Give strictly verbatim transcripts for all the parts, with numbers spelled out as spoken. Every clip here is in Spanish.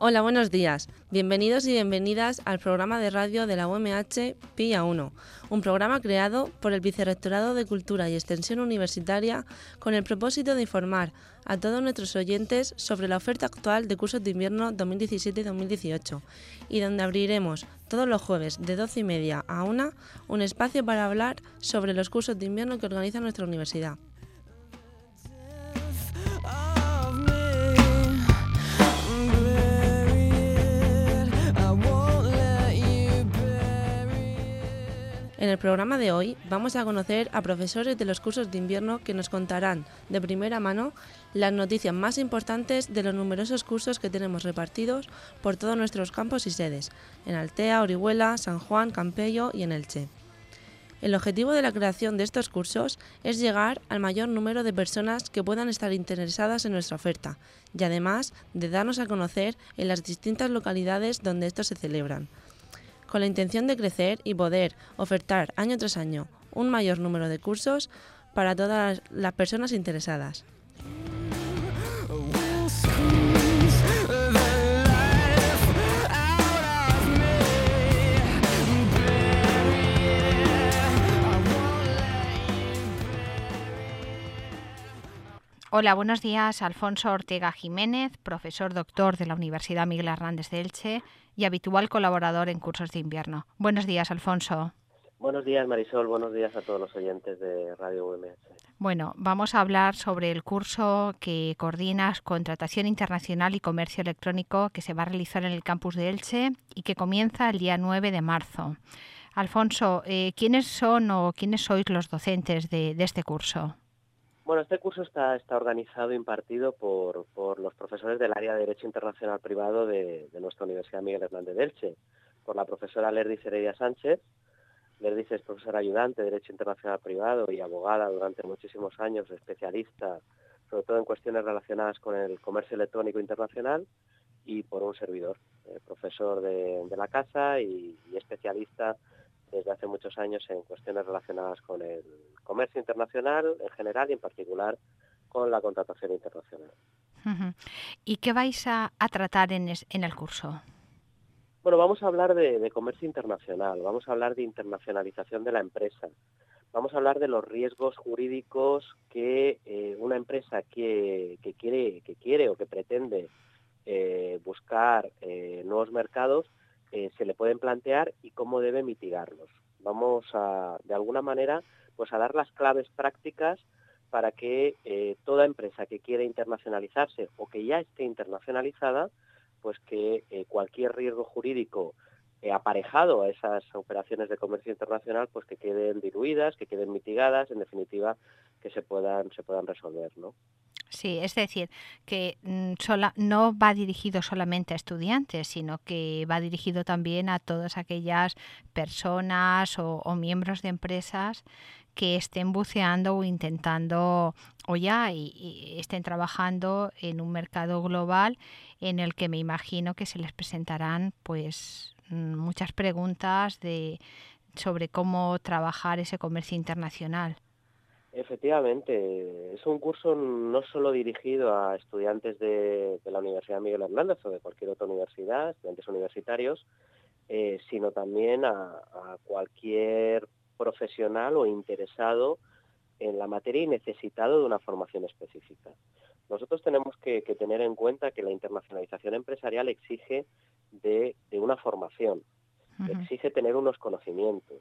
Hola, buenos días. Bienvenidos y bienvenidas al programa de radio de la U M H P I A uno, un programa creado por el Vicerrectorado de Cultura y Extensión Universitaria con el propósito de informar a todos nuestros oyentes sobre la oferta actual de cursos de invierno dos mil diecisiete dos mil dieciocho y donde abriremos todos los jueves de doce y media a una un espacio para hablar sobre los cursos de invierno que organiza nuestra universidad. En el programa de hoy vamos a conocer a profesores de los cursos de invierno que nos contarán de primera mano las noticias más importantes de los numerosos cursos que tenemos repartidos por todos nuestros campos y sedes, en Altea, Orihuela, San Juan, Campello y en Elche. El objetivo de la creación de estos cursos es llegar al mayor número de personas que puedan estar interesadas en nuestra oferta y además de darnos a conocer en las distintas localidades donde estos se celebran, con la intención de crecer y poder ofertar año tras año un mayor número de cursos para todas las personas interesadas. Hola, buenos días. Alfonso Ortega Jiménez, profesor doctor de la Universidad Miguel Hernández de Elche y habitual colaborador en cursos de invierno. Buenos días, Alfonso. Buenos días, Marisol. Buenos días a todos los oyentes de Radio U M H. Bueno, vamos a hablar sobre el curso que coordinas Contratación Internacional y Comercio Electrónico que se va a realizar en el campus de Elche y que comienza el día nueve de marzo. Alfonso, eh, ¿quiénes son o quiénes sois los docentes de, de este curso? Bueno, este curso está, está organizado e impartido por, por los profesores del área de Derecho Internacional Privado de, de nuestra Universidad Miguel Hernández de Elche, por la profesora Lerdis Heredia Sánchez. Lerdis es profesora ayudante de Derecho Internacional Privado y abogada durante muchísimos años, especialista sobre todo en cuestiones relacionadas con el comercio electrónico internacional, y por un servidor, eh, profesor de, de la casa y, y especialista desde hace muchos años en cuestiones relacionadas con el comercio internacional en general y en particular con la contratación internacional. Uh-huh. ¿Y qué vais a, a tratar en, es, en el curso? Bueno, vamos a hablar de, de comercio internacional, vamos a hablar de internacionalización de la empresa, vamos a hablar de los riesgos jurídicos que eh, una empresa que, que, quiere, que quiere o que pretende eh, buscar eh, nuevos mercados Eh, se le pueden plantear y cómo debe mitigarlos. Vamos a, de alguna manera, pues a dar las claves prácticas para que eh, toda empresa que quiera internacionalizarse o que ya esté internacionalizada, pues que eh, cualquier riesgo jurídico eh, aparejado a esas operaciones de comercio internacional, pues que queden diluidas, que queden mitigadas, en definitiva, que se puedan, se puedan resolver, ¿no? Sí, es decir, que mm, sola, no va dirigido solamente a estudiantes, sino que va dirigido también a todas aquellas personas o, o miembros de empresas que estén buceando o intentando o ya y, y estén trabajando en un mercado global en el que me imagino que se les presentarán pues muchas preguntas de sobre cómo trabajar ese comercio internacional. Efectivamente, es un curso no solo dirigido a estudiantes de, de la Universidad Miguel Hernández o de cualquier otra universidad, estudiantes universitarios, eh, sino también a, a cualquier profesional o interesado en la materia y necesitado de una formación específica. Nosotros tenemos que, que tener en cuenta que la internacionalización empresarial exige de, de una formación, uh-huh. exige tener unos conocimientos.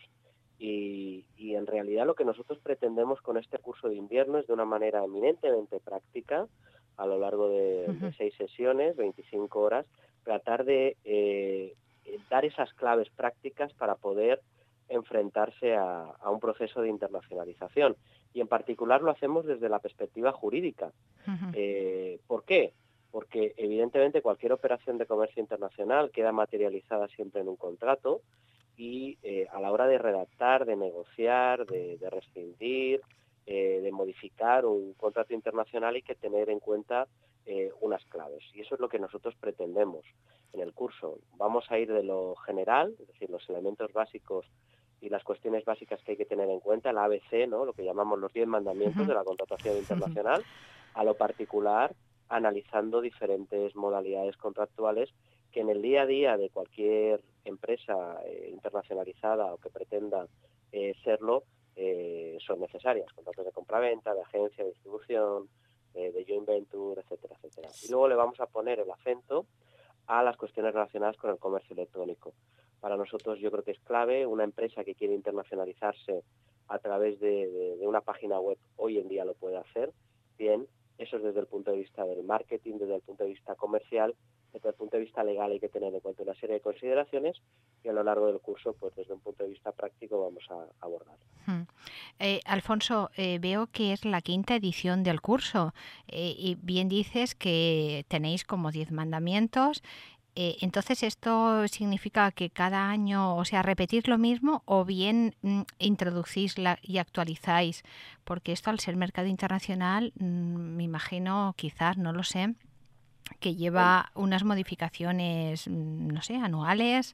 Y, y en realidad lo que nosotros pretendemos con este curso de invierno es de una manera eminentemente práctica, a lo largo de, uh-huh. de seis sesiones, veinticinco horas, tratar de eh, dar esas claves prácticas para poder enfrentarse a, a un proceso de internacionalización. Y en particular lo hacemos desde la perspectiva jurídica. Uh-huh. Eh, ¿Por qué? Porque evidentemente cualquier operación de comercio internacional queda materializada siempre en un contrato, y eh, a la hora de redactar, de negociar, de, de rescindir, eh, de modificar un contrato internacional hay que tener en cuenta eh, unas claves. Y eso es lo que nosotros pretendemos en el curso. Vamos a ir de lo general, es decir, los elementos básicos y las cuestiones básicas que hay que tener en cuenta, la A B C, ¿no? Lo que llamamos los diez mandamientos de la contratación internacional, a lo particular, analizando diferentes modalidades contractuales que en el día a día de cualquier empresa eh, internacionalizada o que pretenda eh, serlo, eh, son necesarias. Contratos de compraventa, de agencia, de distribución, eh, de joint venture, etcétera, etcétera. Y luego le vamos a poner el acento a las cuestiones relacionadas con el comercio electrónico. Para nosotros yo creo que es clave. Una empresa que quiere internacionalizarse a través de, de, de una página web hoy en día lo puede hacer. Bien, eso es desde el punto de vista del marketing, desde el punto de vista comercial. Desde el punto de vista legal hay que tener en cuenta una serie de consideraciones y a lo largo del curso, pues desde un punto de vista práctico vamos a abordar. Hmm. Eh, Alfonso, eh, veo que es la quinta edición del curso eh, y bien dices que tenéis como diez mandamientos. Eh, entonces, ¿esto significa que cada año, o sea, repetís lo mismo o bien mm, introducís la, y actualizáis? Porque esto, al ser mercado internacional, mm, me imagino, quizás, no lo sé, que lleva unas modificaciones, no sé, anuales.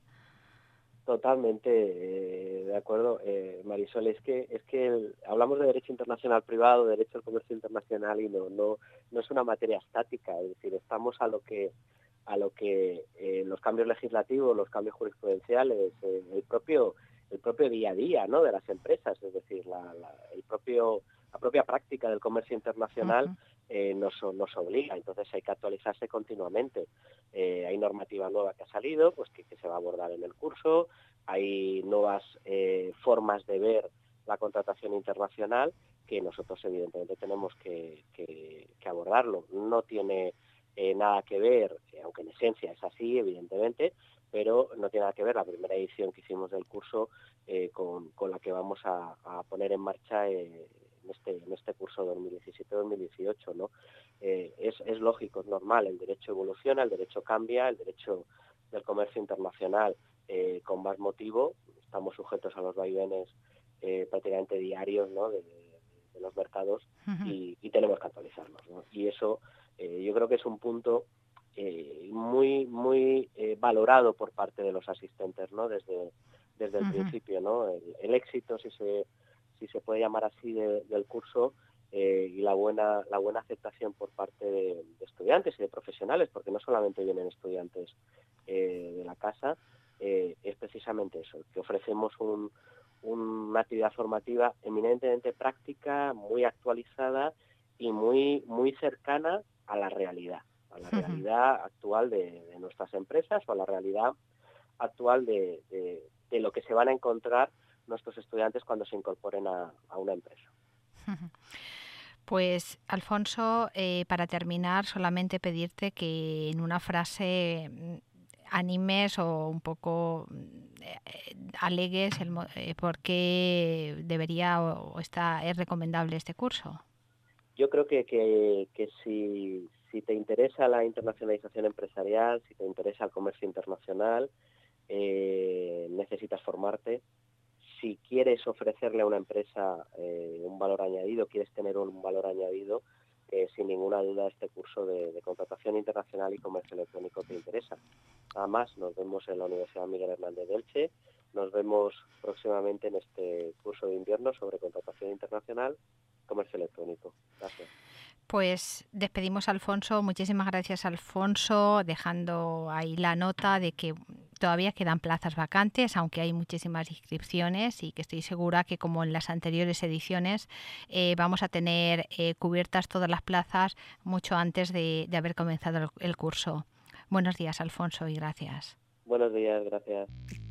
Totalmente eh, de acuerdo, eh, Marisol. Es que es que el, hablamos de derecho internacional privado, derecho al comercio internacional y no no no es una materia estática. Es decir, estamos a lo que a lo que eh, los cambios legislativos, los cambios jurisprudenciales, eh, el propio el propio día a día, ¿no?, de las empresas. Es decir, la, la el propio la propia práctica del comercio internacional. Uh-huh. Eh, nos, nos obliga, entonces hay que actualizarse continuamente. Eh, hay normativa nueva que ha salido, pues que, que se va a abordar en el curso, hay nuevas eh, formas de ver la contratación internacional que nosotros evidentemente tenemos que, que, que abordarlo. No tiene eh, nada que ver, aunque en esencia es así, evidentemente, pero no tiene nada que ver la primera edición que hicimos del curso eh, con, con la que vamos a, a poner en marcha eh, en este en este curso dos mil diecisiete dos mil dieciocho, ¿no? Eh, es, es lógico, es normal, el derecho evoluciona, el derecho cambia, el derecho del comercio internacional eh, con más motivo, estamos sujetos a los vaivenes eh, prácticamente diarios, ¿no?, de, de, de los mercados. Uh-huh. y, y tenemos que actualizarnos, ¿no? Y eso eh, yo creo que es un punto eh, muy muy eh, valorado por parte de los asistentes, ¿no?, desde, desde el uh-huh. principio, ¿no? El, el éxito, si se si se puede llamar así, de, del curso eh, y la buena la buena aceptación por parte de, de estudiantes y de profesionales, porque no solamente vienen estudiantes eh, de la casa, eh, es precisamente eso, que ofrecemos un, un, una actividad formativa eminentemente práctica, muy actualizada y muy muy cercana a la realidad, a la uh-huh. realidad actual de, de nuestras empresas o a la realidad actual de, de, de lo que se van a encontrar nuestros estudiantes cuando se incorporen a, a una empresa. Pues, Alfonso, eh, para terminar, solamente pedirte que en una frase animes o un poco eh, alegues el, eh, por qué debería o, o está, es recomendable este curso. Yo creo que, que, que si, si te interesa la internacionalización empresarial, si te interesa el comercio internacional, eh, necesitas formarte. Si quieres ofrecerle a una empresa eh, un valor añadido, quieres tener un valor añadido, eh, sin ninguna duda este curso de, de contratación internacional y comercio electrónico te interesa. Nada más, nos vemos en la Universidad Miguel Hernández de Elche, nos vemos próximamente en este curso de invierno sobre contratación internacional y comercio electrónico. Gracias. Pues despedimos a Alfonso. Muchísimas gracias, Alfonso, dejando ahí la nota de que todavía quedan plazas vacantes, aunque hay muchísimas inscripciones y que estoy segura que, como en las anteriores ediciones, eh, vamos a tener eh, cubiertas todas las plazas mucho antes de, de haber comenzado el, el curso. Buenos días, Alfonso, y gracias. Buenos días, gracias.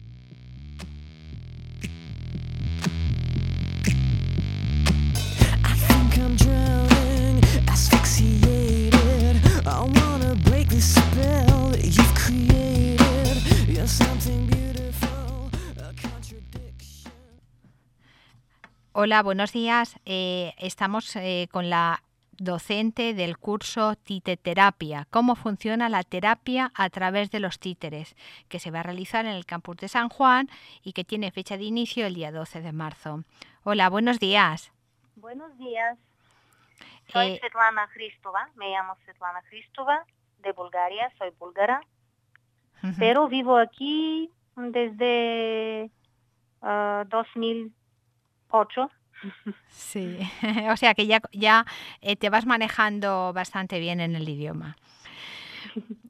Asphyxiated, I wanna break the spell that you've created. You're something beautiful, a contradiction. Hola, buenos días. Eh, estamos eh, con la docente del curso Titeterapia, cómo funciona la terapia a través de los títeres, que se va a realizar en el campus de San Juan y que tiene fecha de inicio el día doce de marzo. Hola, buenos días. Buenos días. Soy eh, Svetlana Kristova, me llamo Svetlana Kristova, de Bulgaria, soy búlgara, uh-huh. pero vivo aquí desde uh, dos mil ocho. Sí, o sea que ya, ya eh, te vas manejando bastante bien en el idioma.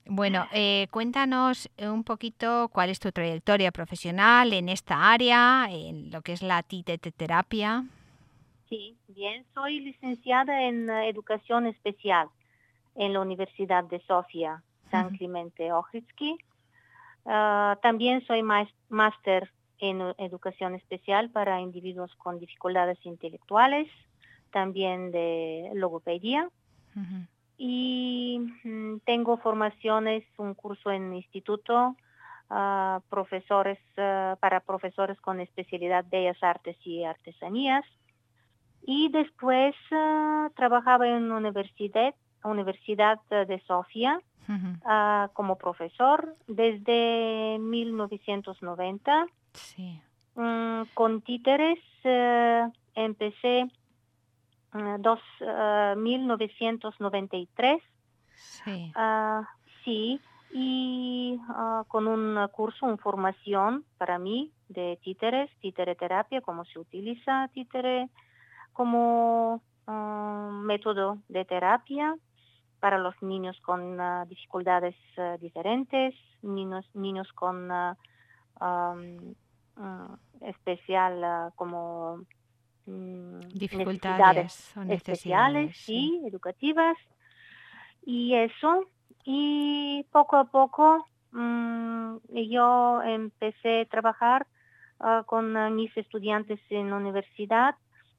Bueno, eh, cuéntanos un poquito cuál es tu trayectoria profesional en esta área, en lo que es la titeroterapia. Sí, bien, soy licenciada en uh, educación especial en la Universidad de Sofía, San Uh-huh. Clemente Ohridski. Uh, también soy máster en educación especial para individuos con dificultades intelectuales, también de logopedia. Uh-huh. Y mm, tengo formaciones, un curso en instituto, uh, profesores uh, para profesores con especialidad Bellas Artes y Artesanías. Y después uh, trabajaba en universidad, Universidad de Sofía Uh-huh. uh, como profesor desde mil novecientos noventa. Sí. Um, con títeres uh, empecé uh, dos, uh, mil novecientos noventa y tres. Sí. Uh, sí, y uh, con un curso, una formación para mí de títeres, títereterapia, cómo se utiliza títere como uh, método de terapia para los niños con uh, dificultades uh, diferentes, niños, niños con uh, um, uh, especial uh, como um, necesidades Dificultades o especiales, necesidades, sí. sí, educativas, y eso. Y poco a poco um, yo empecé a trabajar uh, con uh, mis estudiantes en la universidad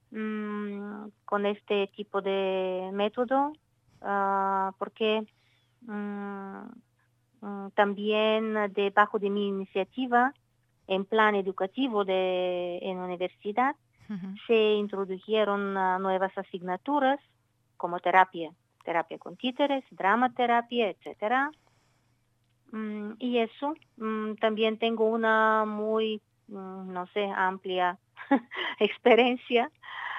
um, con este tipo de método, uh, porque um, um, también debajo de mi iniciativa en plan educativo de, en la universidad Uh-huh. se introdujeron uh, nuevas asignaturas como terapia, terapia con títeres, dramaterapia, etcétera. Um, y eso, um, también tengo una muy, um, no sé, amplia experiencia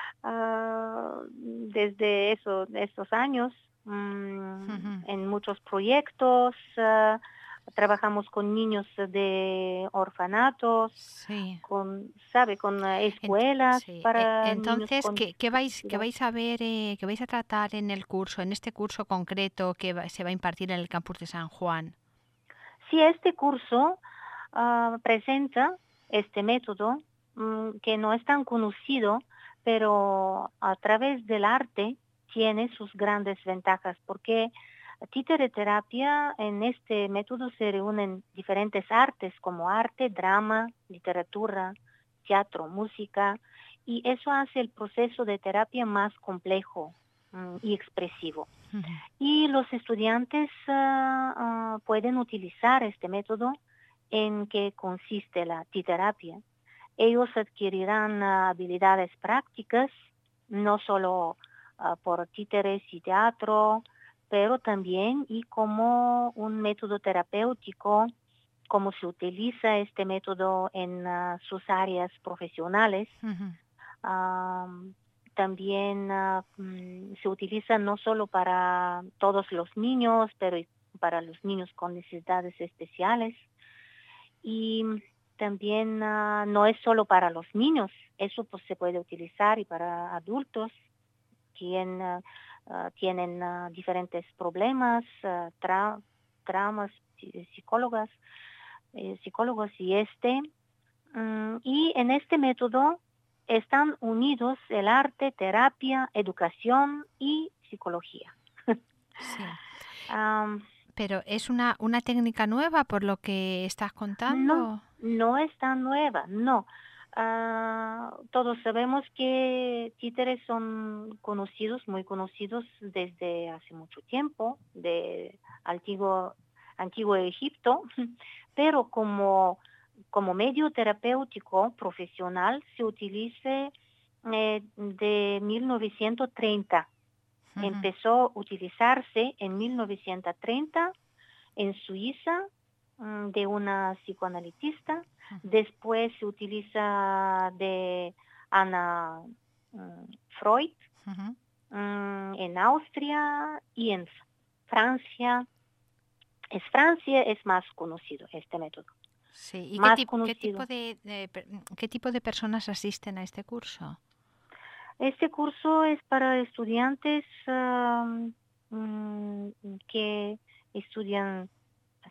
uh, desde eso, esos años um, Uh-huh. en muchos proyectos. Uh, trabajamos con niños de orfanatos, Sí. con, sabe, con uh, Ent- escuelas sí. E- para niños Entonces, con ¿qué, qué vais, qué discapacidad. vais a ver, eh, qué vais a tratar en el curso, en este curso concreto que va- se va a impartir en el campus de San Juan? Sí, este curso uh, presenta este método um, que no es tan conocido, pero a través del arte tiene sus grandes ventajas, porque títereterapia, en este método se reúnen diferentes artes como arte, drama, literatura, teatro, música, y eso hace el proceso de terapia más complejo um, y expresivo. Uh-huh. Y los estudiantes uh, uh, pueden utilizar este método en que consiste la titerapia. Ellos adquirirán uh, habilidades prácticas, no solo uh, por títeres y teatro, pero también y como un método terapéutico, cómo se utiliza este método en uh, sus áreas profesionales. Uh-huh. Um, también uh, um, se utiliza no solo para todos los niños, pero para los niños con necesidades especiales. Y también uh, no es solo para los niños, eso pues se puede utilizar y para adultos quien uh, uh, tienen uh, diferentes problemas, uh, tra traumas, psicólogas, eh, psicólogos y este. Um, y en este método están unidos el arte, terapia, educación y psicología. Sí. um, Pero es una, una técnica nueva por lo que estás no, contando. no es tan nueva, no. Uh, todos sabemos que títeres son conocidos, muy conocidos desde hace mucho tiempo, de antiguo, antiguo Egipto, pero como, como medio terapéutico profesional se utiliza eh, de mil novecientos treinta. Uh-huh. Empezó a utilizarse en mil novecientos treinta en Suiza de una psicoanalista. Uh-huh. Después se utiliza de Anna um, Freud Uh-huh. um, en Austria y en Francia. Es Francia es más conocido este método. Sí. ¿Y más qué, tip, qué, conocido. tipo de, de, qué tipo de personas asisten a este curso? Este curso es para estudiantes um, um, que estudian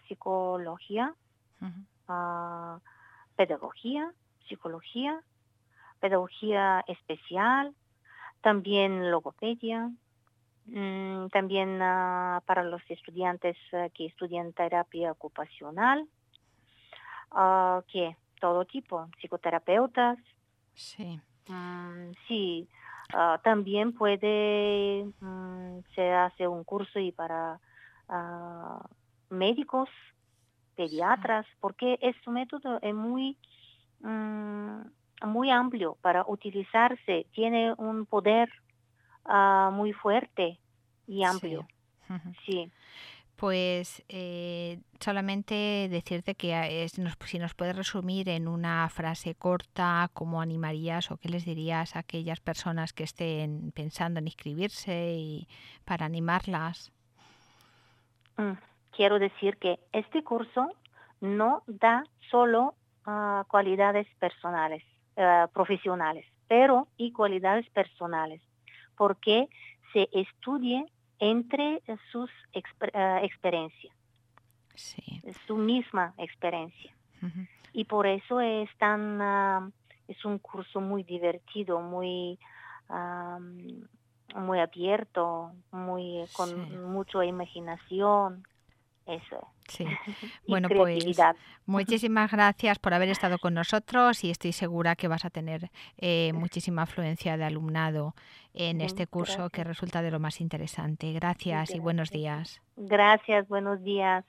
psicología, uh-huh. uh, pedagogía, psicología, pedagogía especial, también logopedia, um, también uh, para los estudiantes uh, que estudian terapia ocupacional, uh, que todo tipo, psicoterapeutas. Sí. Um, sí, uh, también puede, um, se hace un curso y para uh, médicos, pediatras, sí. Porque este método es muy, um, muy amplio para utilizarse, tiene un poder uh, muy fuerte y amplio. Sí. Uh-huh. Sí. Pues eh, solamente decirte que es, nos, si nos puedes resumir en una frase corta cómo animarías o qué les dirías a aquellas personas que estén pensando en inscribirse y para animarlas. Mm, quiero decir que este curso no da solo uh, cualidades personales, uh, profesionales, pero y cualidades personales, porque se estudie entre sus exper- uh, experiencias, sí. su misma experiencia. Uh-huh. Y por eso es tan, uh, es un curso muy divertido, muy, um, muy abierto, muy con sí. mucha imaginación. Eso. Sí. Bueno, pues muchísimas gracias por haber estado con nosotros y estoy segura que vas a tener eh, muchísima afluencia de alumnado en este curso gracias. Que resulta de lo más interesante. Gracias, gracias y buenos días. Gracias, buenos días.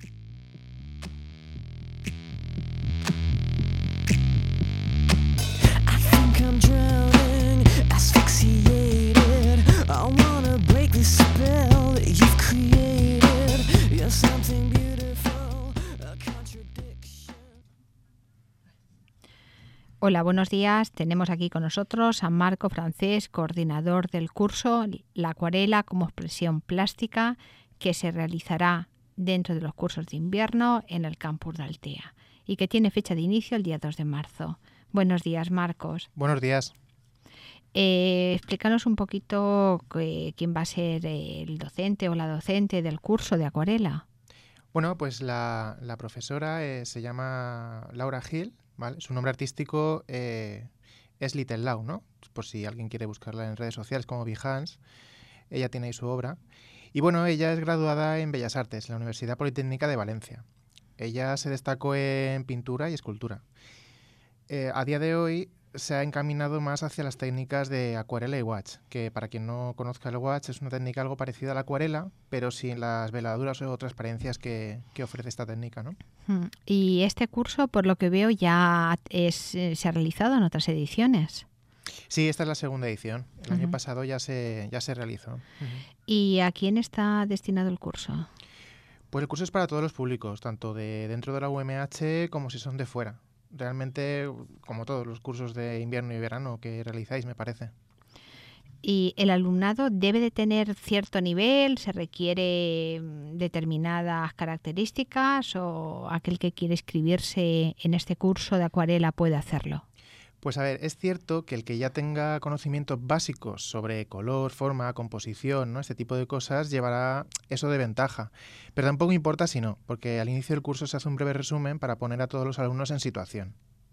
I think I'm drowning, asphyxiated. I wanna break the spell that you've created. You're something beautiful, a contradiction. Hola, buenos días. Tenemos aquí con nosotros a Marco Francés, coordinador del curso La acuarela como expresión plástica, que se realizará dentro de los cursos de invierno en el campus de Altea y que tiene fecha de inicio el día dos de marzo. Buenos días, Marcos. Buenos días. Eh, explícanos un poquito que, quién va a ser el docente o la docente del curso de acuarela. Bueno, pues la, la profesora eh, se llama Laura Gil, ¿vale? Su nombre artístico eh, es Little Lau, ¿no? Por si alguien quiere buscarla en redes sociales como Behance. Ella tiene ahí su obra. Y bueno, ella es graduada en Bellas Artes en la Universidad Politécnica de Valencia. Ella se destacó en pintura y escultura. Eh, a día de hoy se ha encaminado más hacia las técnicas de acuarela y gouache, que para quien no conozca el gouache es una técnica algo parecida a la acuarela, pero sin las veladuras o transparencias que, que ofrece esta técnica, ¿no? Y este curso, por lo que veo, ya es, se ha realizado en otras ediciones. Sí, esta es la segunda edición. El uh-huh. año pasado ya se, ya se realizó. Uh-huh. ¿Y a quién está destinado el curso? Pues el curso es para todos los públicos, tanto de dentro de la U M H como si son de fuera. Realmente, como todos los cursos de invierno y verano que realizáis, me parece. ¿Y el alumnado debe de tener cierto nivel? ¿Se requiere determinadas características o aquel que quiere inscribirse en este curso de acuarela puede hacerlo? Pues a ver, es cierto que el que ya tenga conocimientos básicos sobre color, forma, composición, ¿no? Este tipo de cosas llevará eso de ventaja. Pero tampoco importa si no, porque al inicio del curso se hace un breve resumen para poner a todos los alumnos en situación.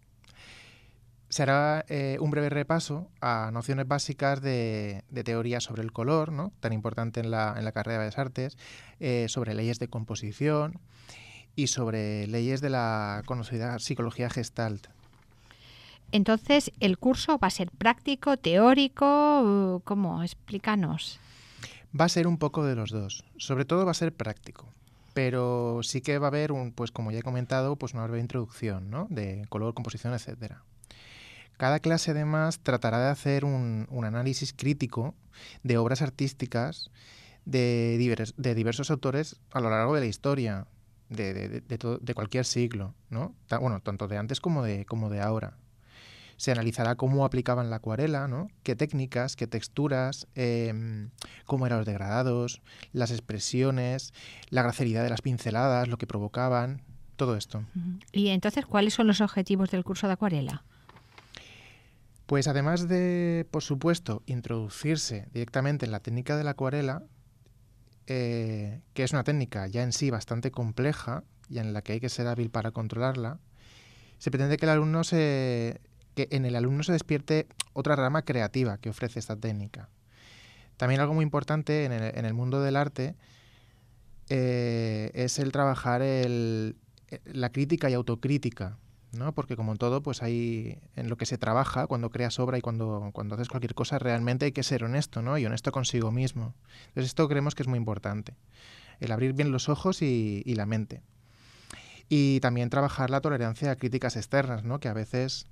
Se hará eh, un breve repaso a nociones básicas de, de teoría sobre el color, ¿no? Tan importante en la, en la carrera de Bellas Artes, eh, sobre leyes de composición y sobre leyes de la conocida psicología Gestalt. Entonces, ¿el curso va a ser práctico, teórico? ¿Cómo? Explícanos. Va a ser un poco de los dos. Sobre todo va a ser práctico. Pero sí que va a haber, un, pues como ya he comentado, pues una breve introducción, ¿no? De color, composición, etcétera. Cada clase, además, tratará de hacer un, un análisis crítico de obras artísticas de, divers, de diversos autores a lo largo de la historia, de, de, de, de, todo, de cualquier siglo, ¿no? Ta, bueno, tanto de antes como de, como de ahora. Se analizará cómo aplicaban la acuarela, ¿no? Qué técnicas, qué texturas, eh, cómo eran los degradados, las expresiones, la gracilidad de las pinceladas, lo que provocaban, todo esto. ¿Y entonces cuáles son los objetivos del curso de acuarela? Pues además de, por supuesto, introducirse directamente en la técnica de la acuarela, eh, que es una técnica ya en sí bastante compleja, y en la que hay que ser hábil para controlarla, se pretende que el alumno se, que en el alumno se despierte otra rama creativa que ofrece esta técnica. También algo muy importante en el, en el mundo del arte eh, es el trabajar el, la crítica y autocrítica, ¿no? Porque como en todo, pues hay en lo que se trabaja cuando creas obra y cuando, cuando haces cualquier cosa, realmente hay que ser honesto, ¿no? Y honesto consigo mismo. Entonces esto creemos que es muy importante, el abrir bien los ojos y, y la mente. Y también trabajar la tolerancia a críticas externas, ¿no? Que a veces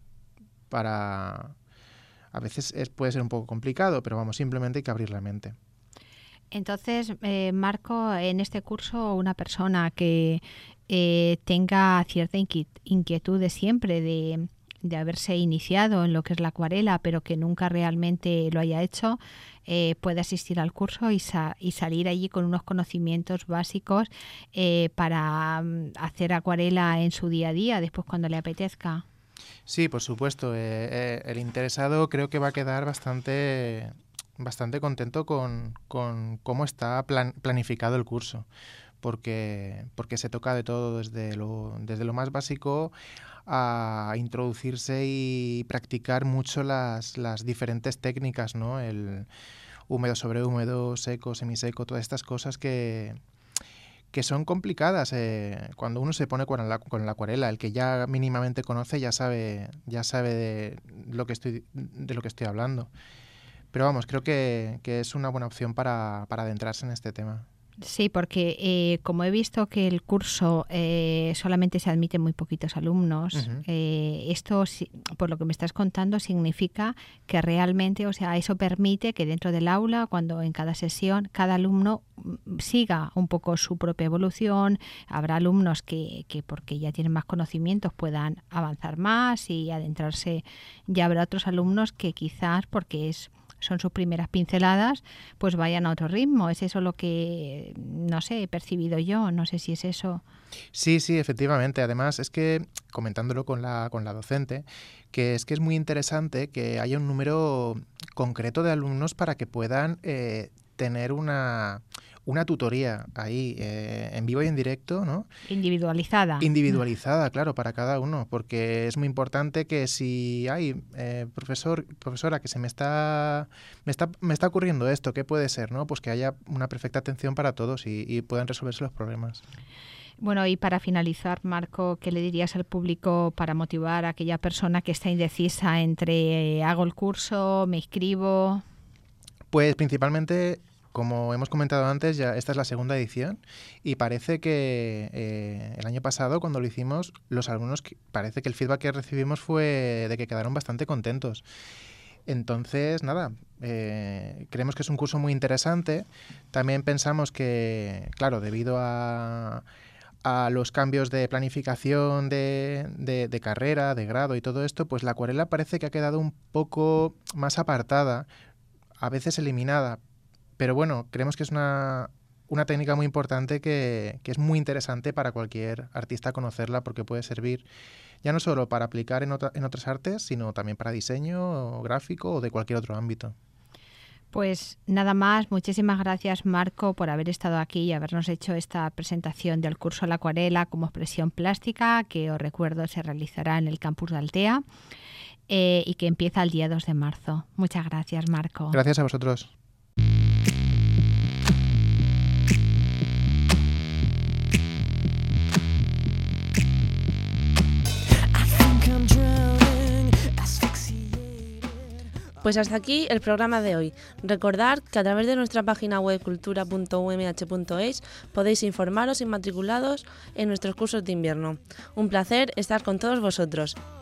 para a veces es, puede ser un poco complicado, pero vamos, simplemente hay que abrir la mente. Entonces, eh, Marco, en este curso una persona que eh, tenga cierta inquietud de siempre de, de haberse iniciado en lo que es la acuarela, pero que nunca realmente lo haya hecho, eh, puede asistir al curso y, sa- y salir allí con unos conocimientos básicos eh, para um, hacer acuarela en su día a día, después cuando le apetezca. Sí, por supuesto. Eh, eh, el interesado creo que va a quedar bastante, bastante contento con, con cómo está plan, planificado el curso, porque, porque se toca de todo, desde lo, desde lo más básico a introducirse y practicar mucho las, las diferentes técnicas, ¿no? El húmedo sobre húmedo, seco, semiseco, todas estas cosas que... que son complicadas eh, cuando uno se pone con la, con la acuarela. El que ya mínimamente conoce ya sabe ya sabe de lo que estoy de lo que estoy hablando. Pero vamos, creo que, que es una buena opción para, para adentrarse en este tema. Sí, porque eh, como he visto que el curso eh, solamente se admiten muy poquitos alumnos, Uh-huh. eh, esto, por lo que me estás contando, significa que realmente, o sea, eso permite que dentro del aula, cuando en cada sesión, cada alumno siga un poco su propia evolución. Habrá alumnos que, que porque ya tienen más conocimientos puedan avanzar más y adentrarse, ya habrá otros alumnos que quizás, porque es son sus primeras pinceladas, pues vayan a otro ritmo. ¿Es eso lo que, no sé, he percibido yo? No sé si es eso. Sí, sí, efectivamente. Además, es que, comentándolo con la, con la docente, que es que es muy interesante que haya un número concreto de alumnos para que puedan eh, tener una... una tutoría ahí eh, en vivo y en directo, ¿no? Individualizada. Individualizada, claro, para cada uno, porque es muy importante que si hay eh, profesor, profesora, que se me está, me está, me está ocurriendo esto, ¿qué puede ser, no? Pues que haya una perfecta atención para todos y, y puedan resolverse los problemas. Bueno, y para finalizar, Marco, ¿qué le dirías al público para motivar a aquella persona que está indecisa entre eh, hago el curso, me inscribo? Pues principalmente, como hemos comentado antes, ya esta es la segunda edición y parece que eh, el año pasado, cuando lo hicimos, los alumnos, parece que el feedback que recibimos fue de que quedaron bastante contentos. Entonces, nada, eh, creemos que es un curso muy interesante. También pensamos que, claro, debido a, a los cambios de planificación de, de, de carrera, de grado y todo esto, pues la acuarela parece que ha quedado un poco más apartada, a veces eliminada. Pero bueno, creemos que es una, una técnica muy importante que, que es muy interesante para cualquier artista conocerla, porque puede servir ya no solo para aplicar en, otra, en otras artes, sino también para diseño gráfico o de cualquier otro ámbito. Pues nada más, muchísimas gracias, Marco, por haber estado aquí y habernos hecho esta presentación del curso La Acuarela como expresión plástica, que os recuerdo se realizará en el campus de Altea eh, y que empieza el día dos de marzo. Muchas gracias, Marco. Gracias a vosotros. Pues hasta aquí el programa de hoy. Recordad que a través de nuestra página web cultura punto u m h punto e s podéis informaros y matriculados en nuestros cursos de invierno. Un placer estar con todos vosotros.